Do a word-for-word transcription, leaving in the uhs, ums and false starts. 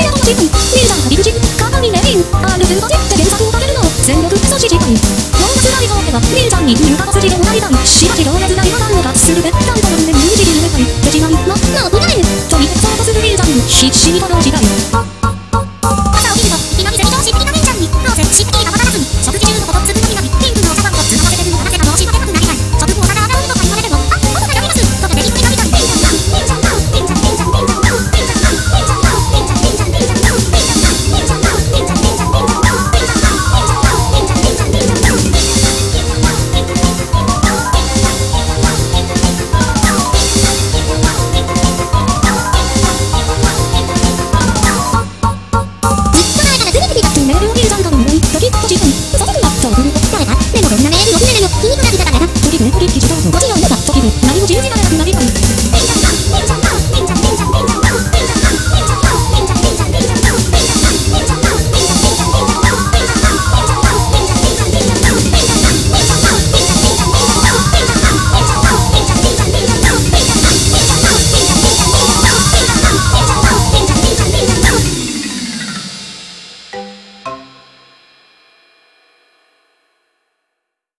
レアの時間見るじゃん、理不尽鏡メイン アール 分とって原作を立てるの全力クソ知事会どんな辛い顔では見るじゃんに入荷の筋でもないだんしばし情熱ない和談を脱するべ担当でミュージック夢会手違いなななうないちょいそうとする見るじゃん必死にと同時代